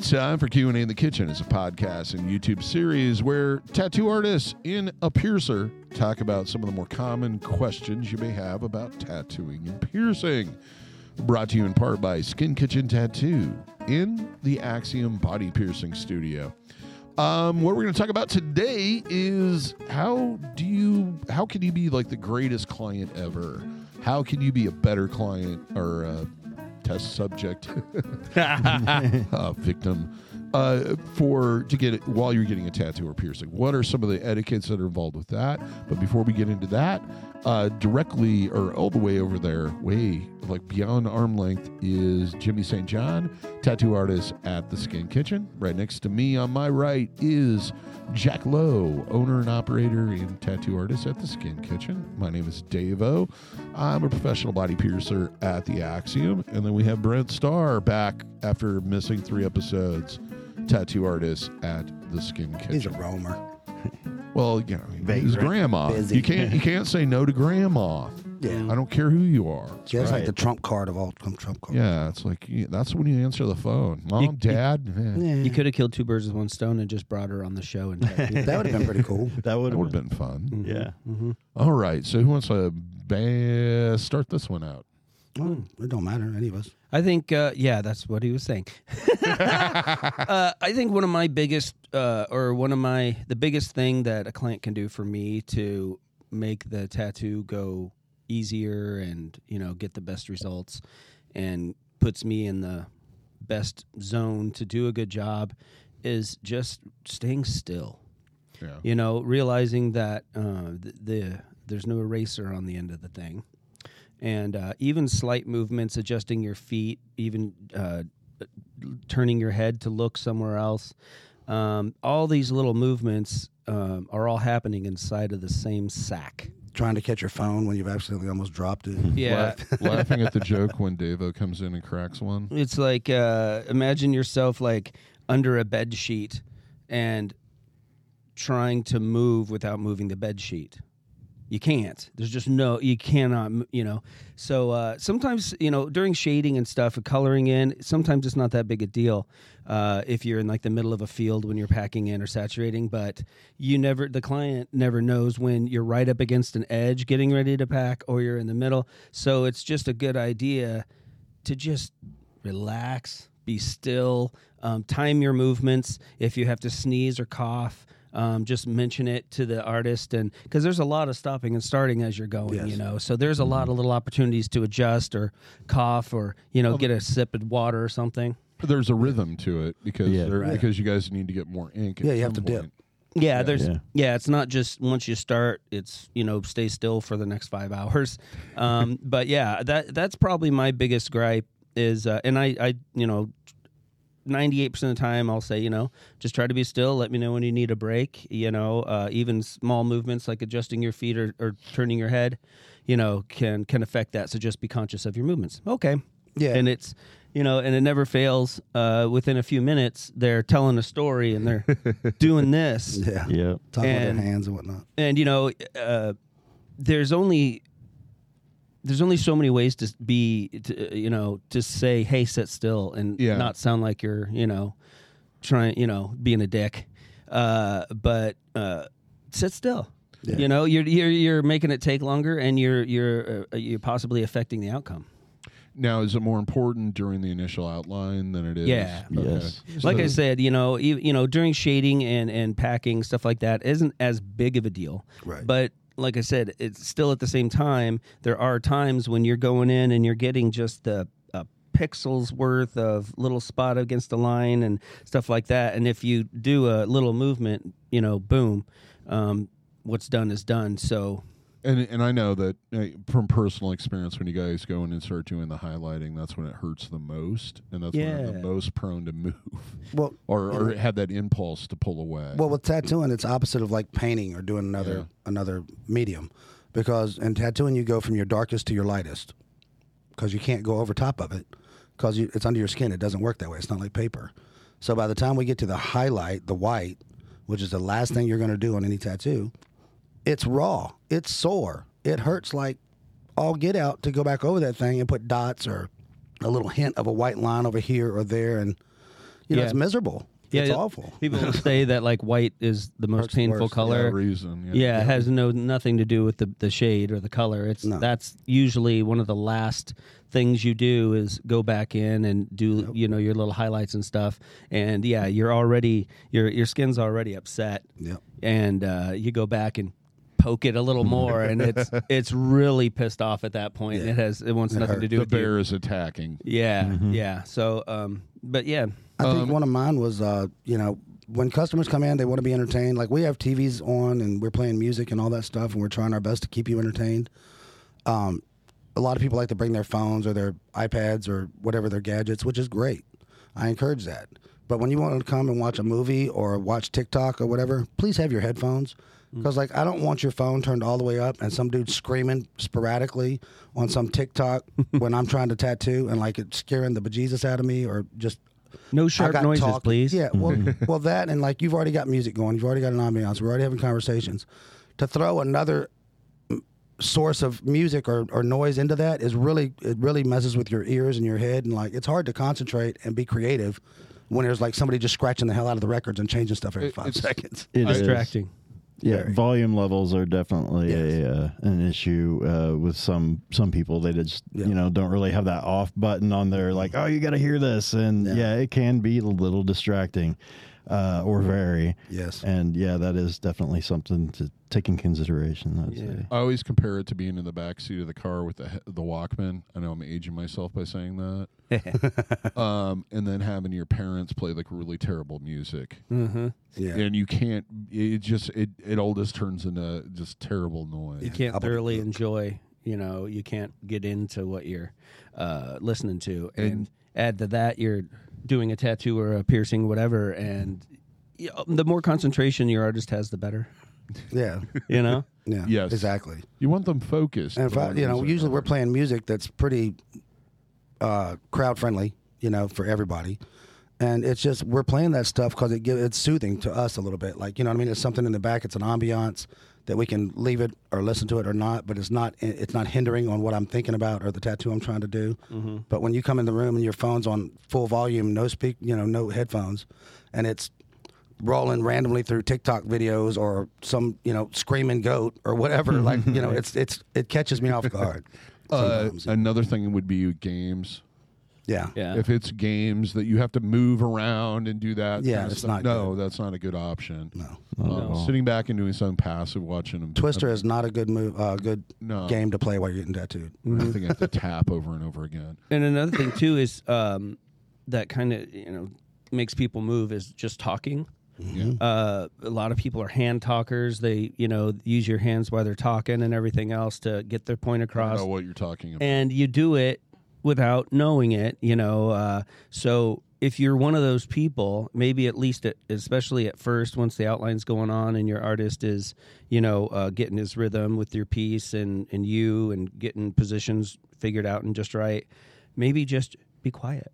It's time for Q&A in the Kitchen. It's a podcast and YouTube series where tattoo artists in a piercer talk about some of the more common questions you may have about tattooing and piercing. Brought to you in part by Skin Kitchen Tattoo in the Axiom Body Piercing Studio. What we're going to talk about today is how can you be like the greatest client ever? How can you be a better client or a test subject, victim, to get it while you're getting a tattoo or piercing? What are some of the etiquettes that are involved with that? But before we get into that, directly or all the way over there, way like beyond arm length, is Jimmy St. John, tattoo artist at the Skin Kitchen. Right next to me on my right is Jack Lowe, owner and operator and tattoo artist at the Skin Kitchen. My name is Dave-O. I'm a professional body piercer at the Axiom. And then we have Brent Starr back after missing 3 episodes, tattoo artist at the Skin Kitchen. He's a roamer. Well, you know, his grandma. Busy. You can't say no to grandma. Yeah. I don't care who you are. That's like the trump card of all trump cards. Yeah, it's like that's when you answer the phone. Mom, Dad. Yeah. You could have killed 2 birds with 1 stone and just brought her on the show. And That would have been pretty cool. That would have been fun. Yeah. Mm-hmm. All right. So who wants to start this one out? Well, it don't matter, any of us. I think, that's what he was saying. I think one of my biggest, the biggest thing that a client can do for me to make the tattoo go easier and, get the best results and puts me in the best zone to do a good job is just staying still. Yeah. Realizing that there's no eraser on the end of the thing. And even slight movements, adjusting your feet, even turning your head to look somewhere else, all these little movements are all happening inside of the same sack. Trying to catch your phone when you've accidentally almost dropped it. Yeah. Laughing at the joke when Dave-O comes in and cracks one. It's like, imagine yourself like under a bed sheet and trying to move without moving the bed sheet. You can't. There's just you cannot, So sometimes, during shading and stuff, coloring in, sometimes it's not that big a deal if you're in like the middle of a field when you're packing in or saturating, but the client never knows when you're right up against an edge getting ready to pack or you're in the middle. So it's just a good idea to just relax, be still, time your movements. If you have to sneeze or cough, just mention it to the artist, and because there's a lot of stopping and starting as you're going, yes. So there's a lot of little opportunities to adjust or cough or get a sip of water or something. There's a rhythm to it because you guys need to get more ink. Yeah, you have to dip. Yeah, it's not just once you start, it's stay still for the next 5 hours. But yeah, that's probably my biggest gripe is, and I 98% of the time I'll say, just try to be still. Let me know when you need a break. Even small movements like adjusting your feet or turning your head, can affect that. So just be conscious of your movements. Okay. Yeah. And it's, and it never fails. Within a few minutes, they're telling a story and they're doing this. Yeah. Yeah. Talking with their hands and whatnot. And, there's only so many ways to be, to say, hey, sit still and not sound like you're, trying, being a dick. But sit still. Yeah. You're making it take longer, and you're possibly affecting the outcome. Now, is it more important during the initial outline than it is? Yeah. Okay. Yes. Like I said, during shading and packing, stuff like that isn't as big of a deal. Right. But like I said, it's still at the same time, there are times when you're going in and you're getting just the pixels worth of little spot against the line and stuff like that. And if you do a little movement, boom, what's done is done. So. And I know that from personal experience, when you guys go in and start doing the highlighting, that's when it hurts the most, and that's when you're the most prone to move, or have that impulse to pull away. Well, with tattooing, it's opposite of like painting or doing another medium, because in tattooing you go from your darkest to your lightest, because you can't go over top of it, because it's under your skin. It doesn't work that way. It's not like paper. So by the time we get to the highlight, the white, which is the last thing you're going to do on any tattoo, it's raw. It's sore. It hurts like all get out to go back over that thing and put dots or a little hint of a white line over here or there. And, it's miserable. It's awful. People say that like white is the most Hurts painful worse. color. reason. Yeah, it has nothing to do with the shade or the color. That's usually one of the last things you do is go back in and do your little highlights and stuff. And you're already your skin's already upset. Yep. And you go back and poke it a little more, and it's really pissed off at that point. Yeah. It wants nothing to do The with you. bear is attacking. Yeah, yeah. So, but yeah. I think one of mine was, when customers come in, they want to be entertained. Like we have TVs on and we're playing music and all that stuff, and we're trying our best to keep you entertained. A lot of people like to bring their phones or their iPads or whatever their gadgets, which is great. I encourage that. But when you want to come and watch a movie or watch TikTok or whatever, please have your headphones. Because, I don't want your phone turned all the way up and some dude screaming sporadically on some TikTok when I'm trying to tattoo and, it's scaring the bejesus out of me or just... No sharp noises, please. Yeah, well, that and, you've already got music going. You've already got an ambiance. We're already having conversations. To throw another source of music or noise into that it really messes with your ears and your head. And, it's hard to concentrate and be creative when there's, somebody just scratching the hell out of the records and changing stuff every 5 seconds. It's Distracting. Yeah, volume levels are definitely an issue with some people. They just don't really have that off button on their oh, you got to hear this, and it can be a little distracting, or very. Yes, and that is definitely something to take in consideration. I'd say. I always compare it to being in the back seat of the car with the Walkman. I know I'm aging myself by saying that. And then having your parents play really terrible music. Mm-hmm. Yeah, and you can't. It all just turns into just terrible noise. You can't thoroughly enjoy. You can't get into what you're listening to, and add to that you're doing a tattoo or a piercing, whatever, and the more concentration your artist has, the better. Yeah. Yeah, Yes. Exactly. You want them focused. And usually we're playing music that's pretty crowd friendly, for everybody. And it's just we're playing that stuff because it's soothing to us a little bit. It's something in the back. It's an ambiance that we can leave it or listen to it or not, but it's not hindering on what I'm thinking about or the tattoo I'm trying to do. Mm-hmm. But when you come in the room and your phone's on full volume, no headphones, and it's rolling randomly through TikTok videos or some screaming goat or whatever, it catches me off guard. Another thing would be games. Yeah. If it's games that you have to move around and do that, yeah, kind of it's stuff, not. No, good. that's not a good option. No. Sitting back and doing something passive, watching them. Twister is not a good game to play while you're getting tattooed. I think you have to tap over and over again. And another thing too is that kind of makes people move is just talking. Yeah. A lot of people are hand talkers. They, use your hands while they're talking and everything else to get their point across. I know what you're talking about. And you do it without knowing it, So if you're one of those people, maybe at least, especially at first, once the outline's going on and your artist is, getting his rhythm with your piece and getting positions figured out and just right, maybe just be quiet.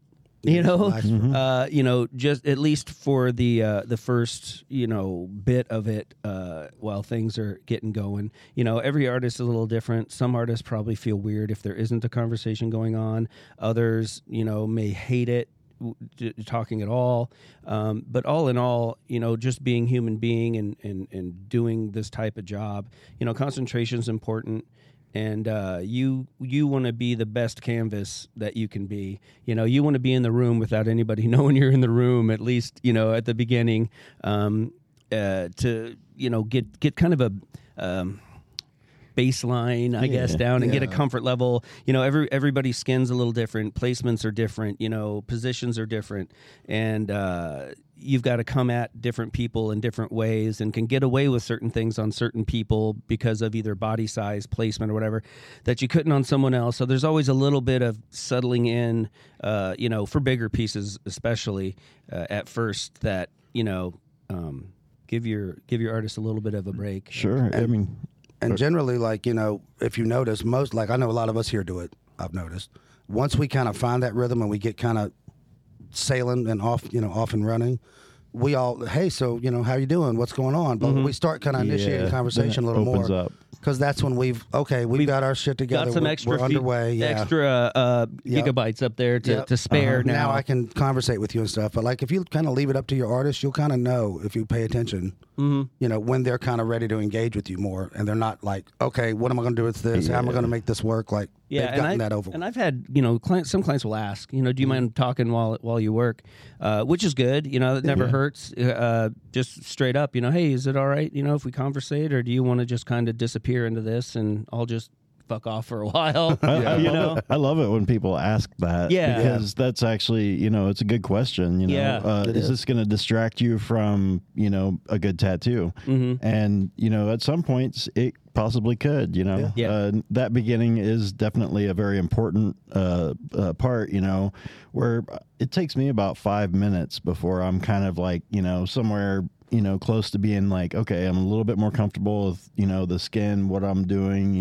Just at least for the first, bit of it while things are getting going. Every artist is a little different. Some artists probably feel weird if there isn't a conversation going on. Others, may hate it talking at all. But all in all, just being human being and doing this type of job, concentration is important. And you want to be the best canvas that you can be. You want to be in the room without anybody knowing you're in the room, at least, at the beginning, to, get kind of a baseline, I guess, down and get a comfort level. Everybody's skin's a little different. Placements are different. Positions are different. And you've got to come at different people in different ways and can get away with certain things on certain people because of either body size, placement, or whatever that you couldn't on someone else. So there's always a little bit of settling in, for bigger pieces, especially at first that, give your artist a little bit of a break. Sure. And generally, if you notice, I know a lot of us here do it, I've noticed. Once we kind of find that rhythm and we get kind of sailing and off and running, we all, hey, so how you doing? What's going on? But we start kind of initiating conversation a little opens more. Up. Because that's when we've got our shit together. Got some we're underway. Yeah. Extra gigabytes up there to spare now. Now I can conversate with you and stuff. But like if you kind of leave it up to your artist, you'll kind of know if you pay attention. When they're kind of ready to engage with you more, and they're not like, okay, what am I going to do with this? How am I going to make this work? Like they've gotten that over. And I've had some clients will ask, do you mind talking while you work, which is good. It never hurts. Just straight up, hey, is it all right? If we conversate, or do you want to just kind of disappear into this and I'll just fuck off for a while? I love it when people ask that. Yeah. Because that's actually, it's a good question. Is this going to distract you from, a good tattoo? And, at some points it possibly could, that beginning is definitely a very important part, where it takes me about 5 minutes before I'm kind of like, somewhere close to being like, okay, I'm a little bit more comfortable with, the skin, what I'm doing,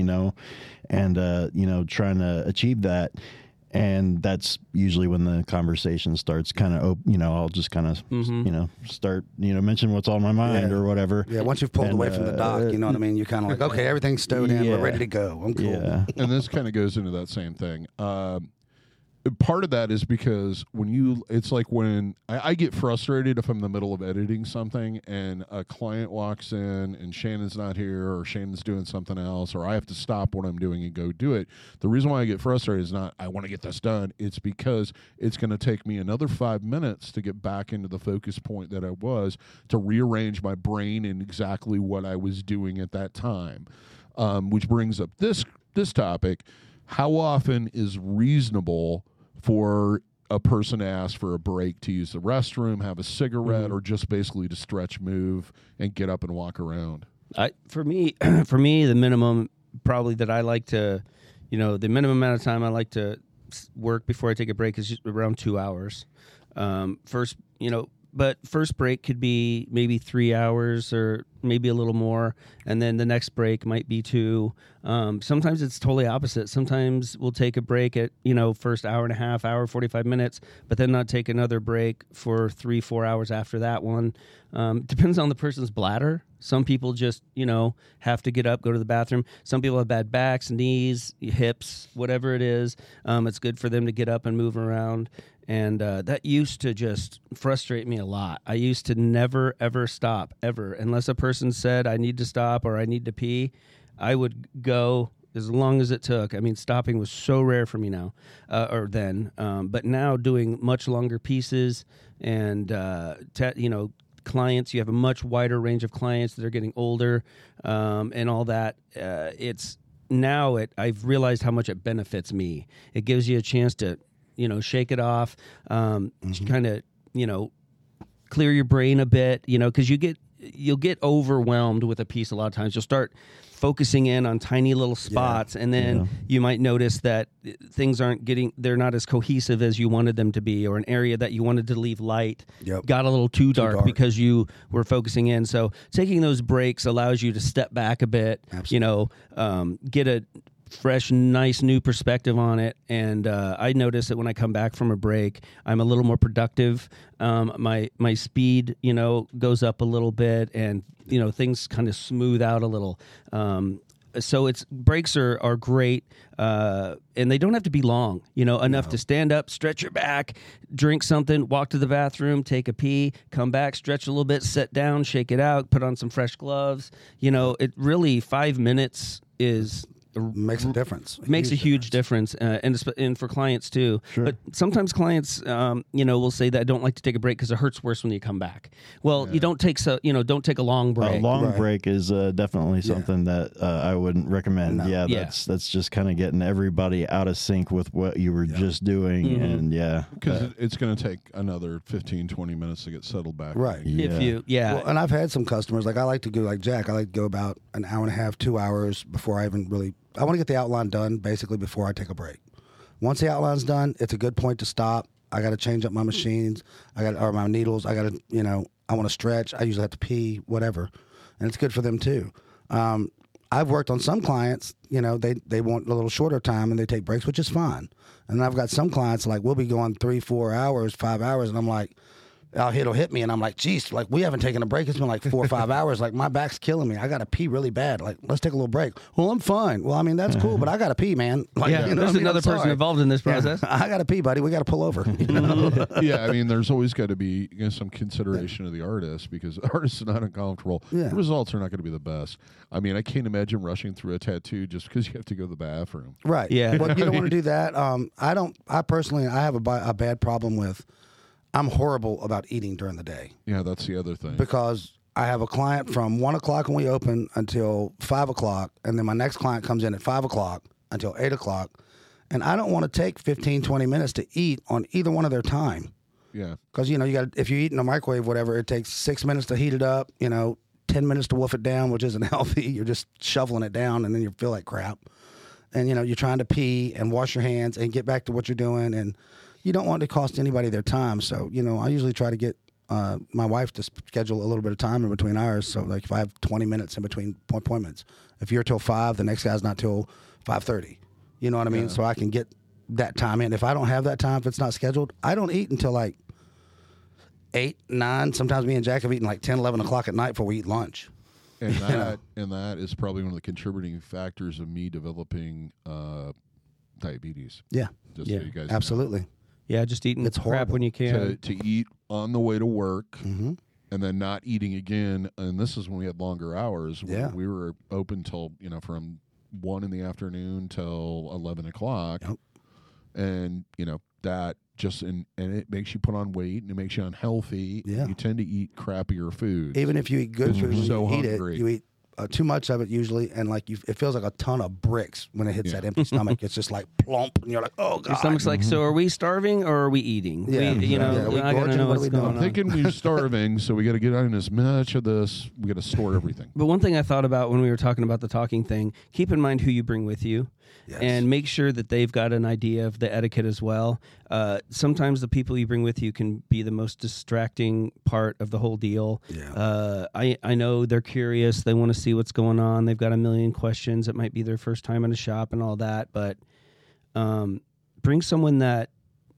and, trying to achieve that. And that's usually when the conversation starts kind of, I'll just kind of, start, mention what's on my mind or whatever. Yeah, once you've pulled away from the dock, you know what I mean? You're kind of like, okay, everything's stowed in. We're ready to go. I'm cool. Yeah. And this kind of goes into that same thing. Part of that is because it's like when I get frustrated if I'm in the middle of editing something and a client walks in and Shannon's not here or Shannon's doing something else or I have to stop what I'm doing and go do it. The reason why I get frustrated is not I want to get this done. It's because it's going to take me another 5 minutes to get back into the focus point that I was, to rearrange my brain in exactly what I was doing at that time, which brings up this topic. How often is reasonable for a person to ask for a break to use the restroom, have a cigarette, or just basically to stretch, move, and get up and walk around? For me, the minimum probably that I like to, the minimum amount of time I like to work before I take a break is around 2 hours. But first break could be maybe 3 hours or maybe a little more, and then the next break might be 2. Sometimes it's totally opposite. Sometimes we'll take a break at, first hour and a half, hour, 45 minutes, but then not take another break for 3-4 hours after that one. Depends on the person's bladder. Some people just, have to get up, go to the bathroom. Some people have bad backs, knees, hips, whatever it is. It's good for them to get up and move around. And that used to just frustrate me a lot. I used to never, ever stop, ever. Unless a person said, I need to stop or I need to pee, I would go as long as it took. I mean, stopping was so rare for me now, or then. But now doing much longer pieces and, clients, you have a much wider range of clients that are getting older and all that. I've realized how much it benefits me. It gives you a chance to shake it off, kind of, clear your brain a bit, because you'll get overwhelmed with a piece a lot of times. You'll start focusing in on tiny little spots, and then you might notice that things they're not as cohesive as you wanted them to be, or an area that you wanted to leave light got a little too dark because you were focusing in. So taking those breaks allows you to step back a bit, get a fresh, nice, new perspective on it. And I notice that when I come back from a break, I'm a little more productive. My speed, goes up a little bit, and things kind of smooth out a little. So breaks are great, and they don't have to be long. Enough to stand up, stretch your back, drink something, walk to the bathroom, take a pee, come back, stretch a little bit, sit down, shake it out, put on some fresh gloves. It really 5 minutes makes a difference. Makes a huge difference, and for clients too. Sure. But sometimes clients, will say that I don't like to take a break because it hurts worse when you come back. Well, you don't take don't take a long break. A long break is definitely something that I wouldn't recommend. No. That's just kind of getting everybody out of sync with what you were just doing, and because it's going to take another 15-20 minutes to get settled back. Right. If you Well, and I've had some customers like I like to go like Jack. I like to go about an hour and a half, 2 hours before I even really. I want to get the outline done basically before I take a break. Once the outline's done, it's a good point to stop. I got to change up my machines. Or my needles. I got to, I want to stretch. I usually have to pee, whatever. And it's good for them too. I've worked on some clients, they want a little shorter time and they take breaks, which is fine. And I've got some clients like we'll be going 3-4 hours, 5 hours. And I'm like, it'll hit me, and I'm like, geez, like we haven't taken a break. It's been like 4 or 5 hours. Like my back's killing me. I got to pee really bad. Like, let's take a little break. Well, I'm fine. Well, I mean, that's cool, but I got to pee, man. Like, Yeah, you know there's what I mean? another I'm person sorry. involved in this Yeah, process. I got to pee, buddy. We got to pull over. You know? Yeah, I mean, there's always got to be some consideration of the artist because the artist is not uncomfortable. Yeah. The results are not going to be the best. I mean, I can't imagine rushing through a tattoo just because you have to go to the bathroom. Right. Yeah. Well, you don't want to do that. I personally have a bad problem with, I'm horrible about eating during the day Yeah, that's the other thing. because I have a client from 1 o'clock when we open until 5 o'clock. And then my next client comes in at 5 o'clock until 8 o'clock. And I don't want to take 15, 20 minutes to eat on either one of their time. Yeah. Because, you know, if you eat in a microwave, whatever, it takes 6 minutes to heat it up, 10 minutes to wolf it down, which isn't healthy. You're just shoveling it down and then you feel like crap. And, you're trying to pee and wash your hands and get back to what you're doing. And you don't want to cost anybody their time. So, I usually try to get my wife to schedule a little bit of time in between ours. So, like, if I have 20 minutes in between appointments, if you're till 5, the next guy's not till 5:30. You know what I mean? So I can get that time in. If I don't have that time, if it's not scheduled, I don't eat until like 8, 9. Sometimes me and Jack have eaten like 10, 11 o'clock at night before we eat lunch. And that is probably one of the contributing factors of me developing diabetes. Yeah, Just so you guys know. absolutely. Yeah, just eating It's crap horrible. when you can. To eat on the way to work Mm-hmm. and then not eating again. And this is when we had longer hours. Yeah. We were open till, from 1 in the afternoon till 11 o'clock. Yep. And, that just, and it makes you put on weight and it makes you unhealthy. Yeah. You tend to eat crappier food. Even if you eat good Because food, you're when so you eat hungry. it, you eat too much of it usually, and like it feels like a ton of bricks when it hits that empty stomach. It's just like plump, and you're like, oh god. Your stomach's like, so are we starving or are we eating? Yeah, I we gotta gorging? know What are what's we doing? going I'm on. thinking we're starving, so we got to get on as much of this. We got to store everything. But one thing I thought about when we were talking about the talking thing, keep in mind who you bring with you. Yes. And make sure that they've got an idea of the etiquette as well. Sometimes the people you bring with you can be the most distracting part of the whole deal. Yeah. I know they're curious. They want to see what's going on. They've got a million questions. It might be their first time in a shop and all that. But bring someone that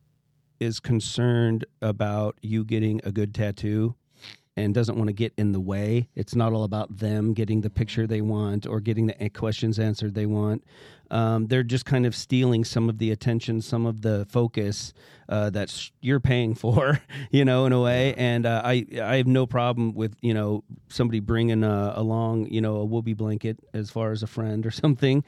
is concerned about you getting a good tattoo and doesn't want to get in the way. It's not all about them getting the picture they want or getting the questions answered they want. They're just kind of stealing some of the attention, some of the focus that you're paying for, in a way. And I have no problem with, somebody bringing along, a whoopee blanket as far as a friend or something.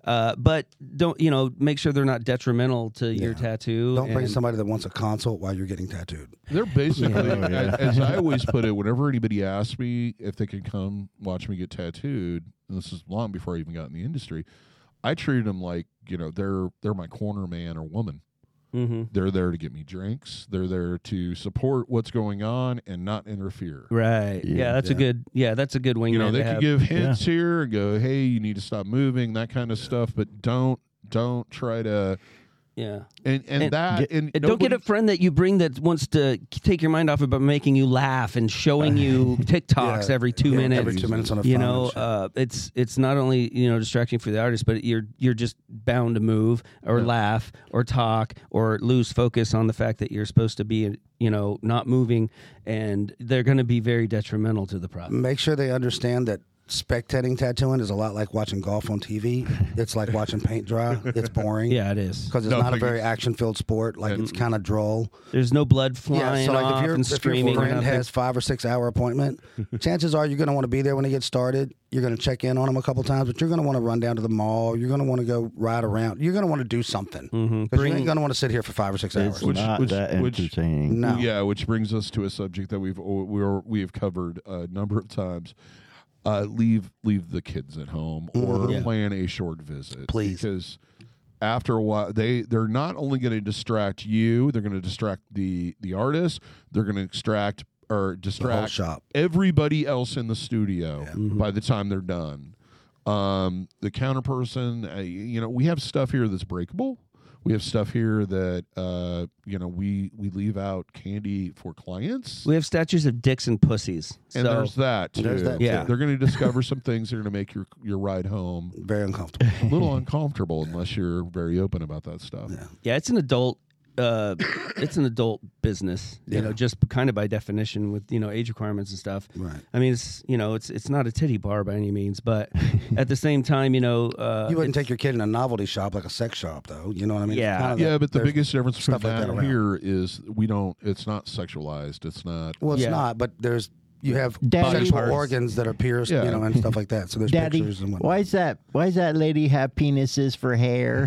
But don't, make sure they're not detrimental to your tattoo. Don't bring somebody that wants a consult while you're getting tattooed. They're basically, as I always put it, whenever anybody asks me if they can come watch me get tattooed, and this is long before I even got in the industry, I treated them like, they're my corner man or woman. Mm-hmm. They're there to get me drinks. They're there to support what's going on and not interfere. Right. Yeah, that's a good. Yeah, that's a good wingman. They to could have. give hints here and go, "Hey, you need to stop moving," that kind of stuff. But don't try to. Yeah. And And don't get a friend that you bring that wants to take your mind off it by making you laugh and showing you TikToks every 2 minutes. Every 2 minutes on a phone. It's not only distracting for the artist, but you're just bound to move or laugh or talk or lose focus on the fact that you're supposed to be not moving, and they're going to be very detrimental to the process. Make sure they understand that spectating tattooing is a lot like watching golf on TV. It's like watching paint dry. It's boring. Yeah, it is. Because it's not a very action-filled sport. Like, it's kind of droll. There's no blood flying so like off and if screaming. your or friend nothing. has 5 or 6 hour appointment, chances are you're going to want to be there when it gets started. You're going to check in on them a couple times, but you're going to want to run down to the mall. You're going to want to go ride around. You're going to want to do something. Because you ain't going to want to sit here for 5 or 6 hours. It's not that entertaining. No. Yeah, which brings us to a subject that we have covered a number of times. Leave the kids at home or plan a short visit, Please. because after a while they're not only going to distract you, they're going to distract the artist, they're going to distract shop. everybody else in the studio by the time they're done. The counter person, we have stuff here that's breakable. We have stuff here that we leave out candy for clients. We have statues of dicks and pussies. And so there's that too. There's that, yeah. They're going to discover some things that are going to make your ride home Very uncomfortable. a little uncomfortable unless you're very open about that stuff. Yeah. yeah, it's an adult it's an adult business, you know, just kind of by definition with, you know, age requirements and stuff. Right. I mean, it's, you know, it's not a titty bar by any means, but at the same time, you know, you wouldn't take your kid in a novelty shop like a sex shop, though. You know what I mean? Yeah. Kind of Yeah, but the biggest difference between stuff like that that and around. here is it's not sexualized. It's not. Well, it's Yeah. not, but you have Daddy sexual parts. organs that are pierced, Yeah. you know, and stuff like that. So there's Daddy, pictures and whatnot. why does that lady have penises for hair?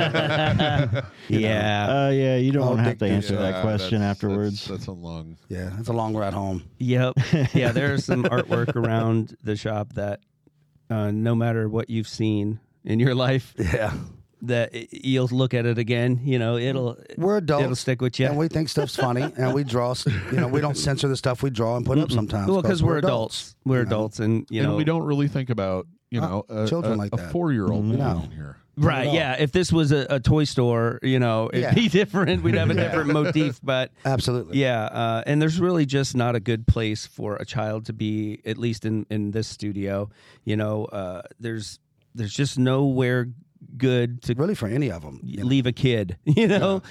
yeah. Yeah, you don't Oh, want to have to dick answer Yeah, that question that's- afterwards. That's a long. Yeah, it's a long ride home. Yep. Yeah, there's some artwork around the shop that no matter what you've seen in your life, Yeah. that you'll look at it again, you know, We're adults. it'll stick with you. And we think stuff's funny, and we draw. You know, we don't censor the stuff we draw and put up sometimes. Well, because we're adults. We're you know? adults, and you And know, we don't really think about children like a that. 4-year-old No. in here. right? at all. Yeah. If this was a toy store, you know, it'd Yeah. be different. We'd have a different motif, but Absolutely. yeah. And there's really just not a good place for a child to be, at least in this studio. You know, there's just nowhere good to Really, for any of them. leave a kid, you know.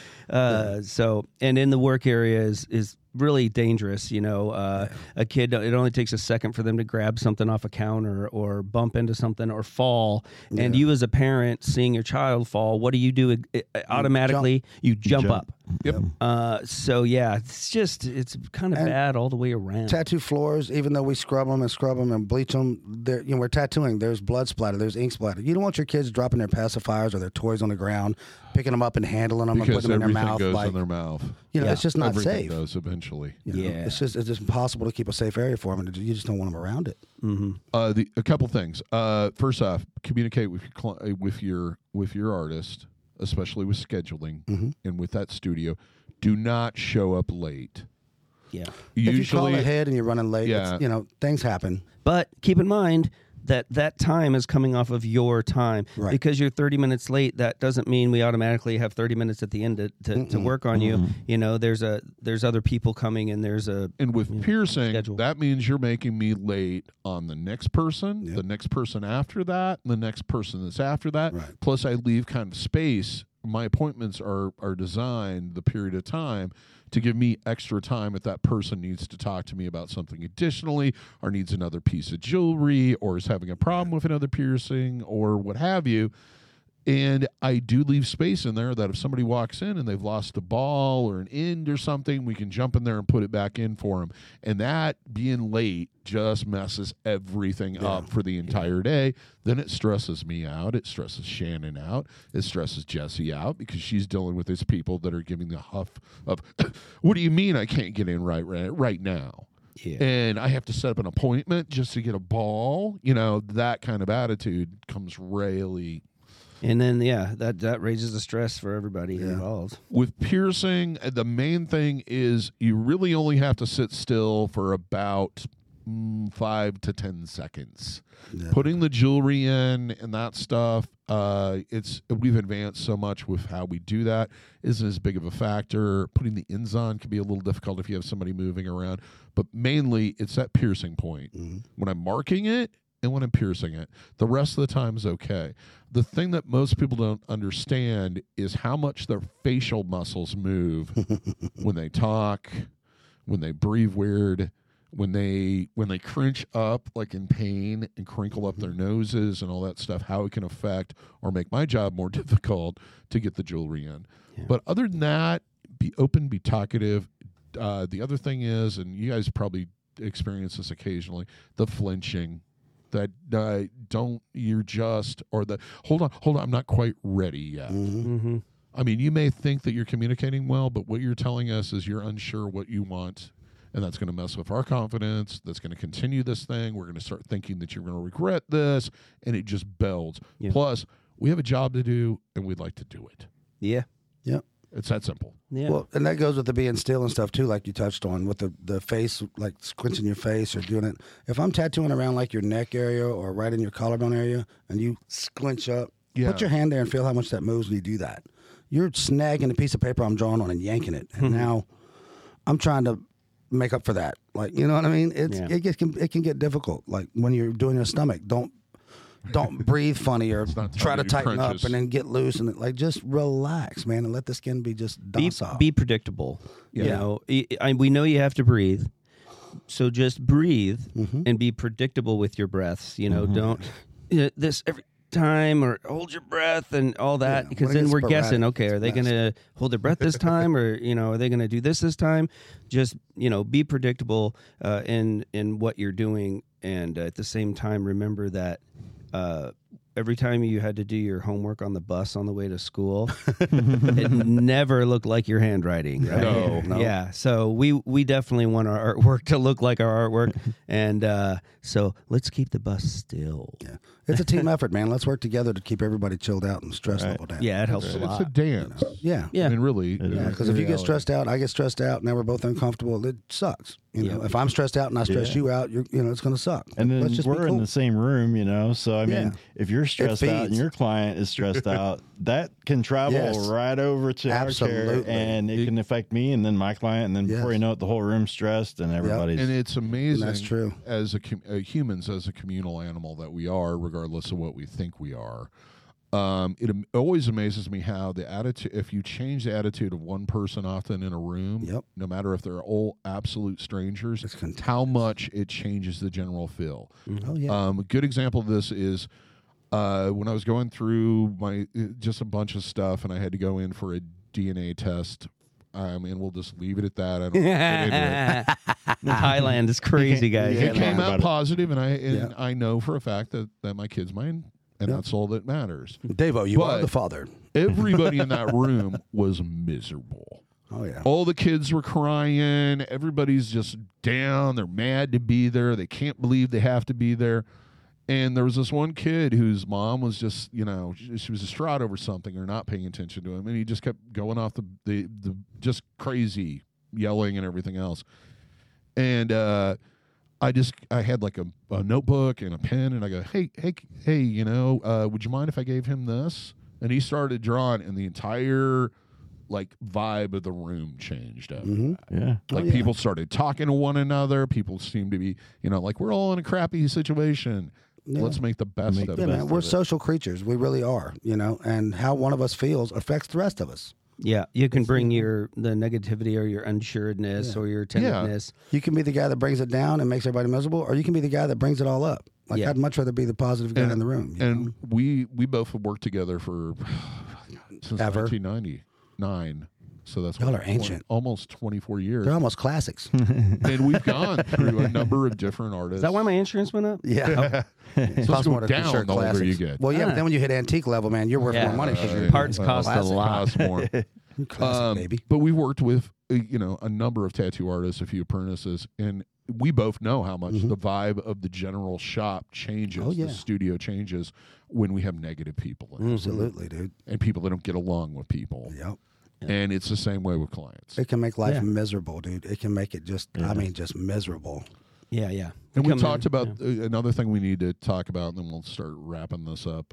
So, and in the work area is really dangerous, you know. A kid, it only takes a second for them to grab something off a counter or bump into something or fall, and you as a parent seeing your child fall, what do you do? Automatically you jump up. Yep. So yeah, it's kind of And bad all the way around. Tattoo floors, even though we scrub them and bleach them, you know, we're tattooing. There's blood splatter. There's ink splatter. You don't want your kids dropping their pacifiers or their toys on the ground, picking them up and handling them and Because putting them in their everything mouth. goes in their mouth. You know, Yeah. it's just not Everything safe. does eventually. You know? Yeah. It's just impossible to keep a safe area for them. And you just don't want them around it. A couple things. First off, communicate with with your artist, especially with scheduling and with that studio. Do not show up late. Yeah. If you call Usually, ahead and you're running late, Yeah. you know, things happen. But keep in mind that time is coming off of your time. Right. Because you're 30 minutes late, that doesn't mean we automatically have 30 minutes at the end to work on you. You know, there's other people coming, and there's a and with piercing, schedule. that means you're making me late on the next person, the next person after that, and the next person that's after that. Right. Plus, I leave kind of space. My appointments are designed the period of time to give me extra time if that person needs to talk to me about something additionally, or needs another piece of jewelry, or is having a problem with another piercing, or what have you. And I do leave space in there that if somebody walks in and they've lost a ball or an end or something, we can jump in there and put it back in for them. And that being late just messes everything up for the entire day. Then it stresses me out. It stresses Shannon out. It stresses Jessie out because she's dealing with these people that are giving the huff of, what do you mean I can't get in right now? Yeah. And I have to set up an appointment just to get a ball. You know, that kind of attitude comes really... And then that raises the stress for everybody involved. With piercing, the main thing is you really only have to sit still for about 5 to 10 seconds. Yeah. Putting the jewelry in and that stuff, we've advanced so much with how we do that. Isn't as big of a factor. Putting the ends on can be a little difficult if you have somebody moving around. But mainly, it's that piercing point. When I'm marking it, and when I'm piercing it, the rest of the time is okay. The thing that most people don't understand is how much their facial muscles move when they talk, when they breathe weird, when they cringe up like in pain and crinkle up their noses and all that stuff, how it can affect or make my job more difficult to get the jewelry in. Yeah. But other than that, be open, be talkative. The other thing is, and you guys probably experience this occasionally, the flinching. That hold on, I'm not quite ready yet. I mean, you may think that you're communicating well, but what you're telling us is you're unsure what you want, and that's going to mess with our confidence. That's going to continue this thing. We're going to start thinking that you're going to regret this, and it just builds. Yeah. Plus, we have a job to do, and we'd like to do it. Yeah. Yep. It's that simple. Yeah. Well, and that goes with the being still and stuff too, like you touched on with the face, like squinching your face or doing it. If I'm tattooing around like your neck area or right in your collarbone area, and you squinch up, put your hand there and feel how much that moves when you do that. You're snagging a piece of paper I'm drawing on and yanking it, and now I'm trying to make up for that. Like, you know what I mean? It can get difficult. Like when you're doing your stomach, don't don't breathe funny or not try to targeted tighten crunches. up and then get loose and like just relax, man, and let the skin be just docile. Be predictable. You Yeah. know, we know you have to breathe, so just breathe Mm-hmm. and be predictable with your breaths. You know, don't this every time or hold your breath and all that, Yeah, because when it then gets we're sporadic, guessing. Okay, it's are they a mess. going to hold their breath this time, or are they going to do this time? Just be predictable in what you're doing, and at the same time, remember that. Every time you had to do your homework on the bus on the way to school, it never looked like your handwriting. Right? No. Yeah. So we definitely want our artwork to look like our artwork, and so let's keep the bus still. Yeah. It's a team effort, man. Let's work together to keep everybody chilled out and stress level down. Yeah, it helps a It's lot. a dance. Yeah. Yeah. I mean, really. Yeah, because if you get stressed out, I get stressed out, and now we're both uncomfortable. It sucks. You know, if I'm stressed out and I stress you out, it's going to suck. And then Let's just be we're in cool. the same room, So I mean, Yeah. if you're stressed out and feeds. your client is stressed out, that can travel Yes. right over to our chair, Absolutely. and it can affect me and then my client, and then before Yes. you know it, the whole room's stressed and everybody's. And it's amazing. That's true. As humans, as a communal animal that we are, regardless of what we think we are, it always amazes me how the attitude. If you change the attitude of one person often in a room, Yep. no matter if they're all absolute strangers, It's contagious. how much it changes the general feel. Oh, yeah. A good example of this is when I was going through just a bunch of stuff, and I had to go in for a DNA test. And we'll just leave it at that. I don't get into it. Thailand is crazy, guys. It came about out it. positive, and I know for a fact that my kid's mine, and Yeah. that's all that matters. Davo, you are but- the father. Everybody in that room was miserable. Oh, yeah. All the kids were crying. Everybody's just down. They're mad to be there. They can't believe they have to be there. And there was this one kid whose mom was just, she was distraught over something or not paying attention to him, and he just kept going off the just crazy yelling and everything else. And I had like a notebook and a pen, and I go, hey, would you mind if I gave him this? And he started drawing, and the entire vibe of the room changed after that. yeah. People started talking to one another. People seemed to be, we're all in a crappy situation. Yeah. Let's make the best of Yeah, it. man, we're social creatures. We really are, and how one of us feels affects the rest of us. Yeah, you can bring the negativity or your unsuredness or your tenderness. You can be the guy that brings it down and makes everybody miserable, or you can be the guy that brings it all up. Yeah. I'd much rather be the positive guy in the room. you know? And we both have worked together for since Ever. 1999. So that's Y'all what, are ancient. almost 24 years. They're almost classics. And we've gone through a number of different artists. Is that why my insurance went up? Yeah. It's Costs more to down insure the older you classics. get. Well, yeah, but then when you hit antique level, man, you're worth Yeah. more money because you're Parts cost a classic. lot. Cost more. Classic, baby. But we worked with a number of tattoo artists, a few apprentices, and we both know how much the vibe of the general shop changes, Oh, yeah. the studio changes when we have negative people in it, Absolutely, dude. and people that don't get along with people. Yep. And it's the same way with clients. It can make life Yeah. miserable, dude. It can make it just miserable. Yeah, yeah. And we Come talked in, about another thing we need to talk about, and then we'll start wrapping this up.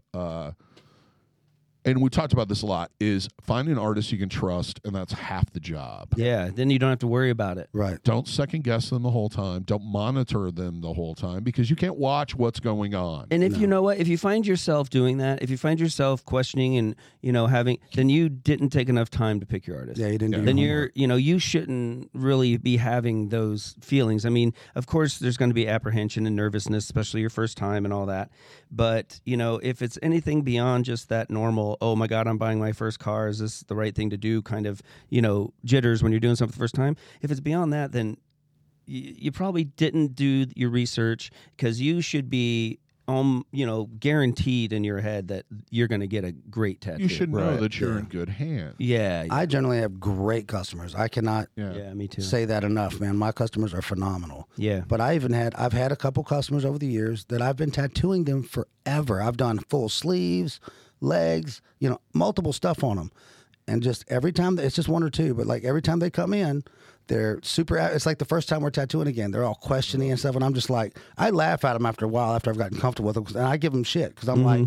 And we talked about this a lot, is find an artist you can trust, and that's half the job. Yeah, then you don't have to worry about it. Right. Don't second guess them the whole time. Don't monitor them the whole time, because you can't watch what's going on. And if you know what, if you find yourself doing that, if you find yourself questioning and having, then you didn't take enough time to pick your artist. Yeah, you didn't do Then your you're, you shouldn't really be having those feelings. I mean, of course, there's going to be apprehension and nervousness, especially your first time and all that. But if it's anything beyond just that normal, oh my God, I'm buying my first car, is this the right thing to do? Kind of, jitters when you're doing something for the first time. If it's beyond that, then you probably didn't do your research, because you should be guaranteed in your head that you're going to get a great tattoo. You should know Right. that you're in good hands. Yeah. I generally have great customers. I cannot yeah, me too. say that enough, man. My customers are phenomenal. Yeah. But I've had a couple customers over the years that I've been tattooing them forever. I've done full sleeves, legs, multiple stuff on them. And just every time, it's just one or two, but every time they come in, they're super, it's like the first time we're tattooing again. They're all questioning and stuff. And I'm just like, I laugh at them after a while, after I've gotten comfortable with them. And I give them shit because I'm like,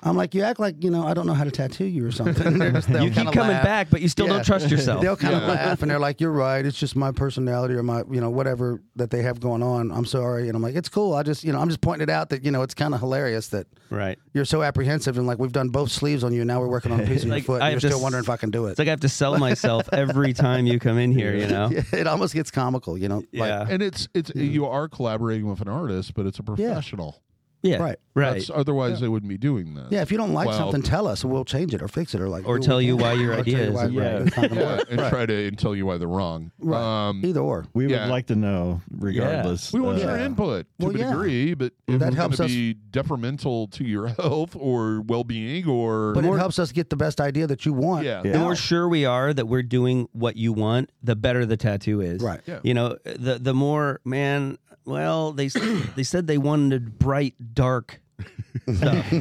I'm like, you act like, I don't know how to tattoo you or something. You keep coming back, but you still don't trust yourself. They'll kind of laugh, and they're like, you're right. It's just my personality or my, whatever that they have going on. I'm sorry. And I'm like, it's cool. I'm just pointing it out that, it's kind of hilarious that you're so apprehensive and like, we've done both sleeves on you. Now we're working on a piece of your foot. And you're still wondering if I can do it. It's like I have to sell myself every time you come in here, It almost gets comical, Yeah. And it's you are collaborating with an artist, but it's a professional. Yeah. Right. Otherwise, they wouldn't be doing that. Yeah, if you don't like something, tell us. We'll change it or fix it or tell you why your idea is. Try to tell you why they're wrong. Right. Either or. We would like to know, regardless. We want your input to a degree, but if that it's helps going us to be detrimental to your health or well-being, but it helps us get the best idea that you want. The more sure we are that we're doing what you want, the better the tattoo is. Right. Yeah. The more, man. Well, they said they wanted bright, dark stuff.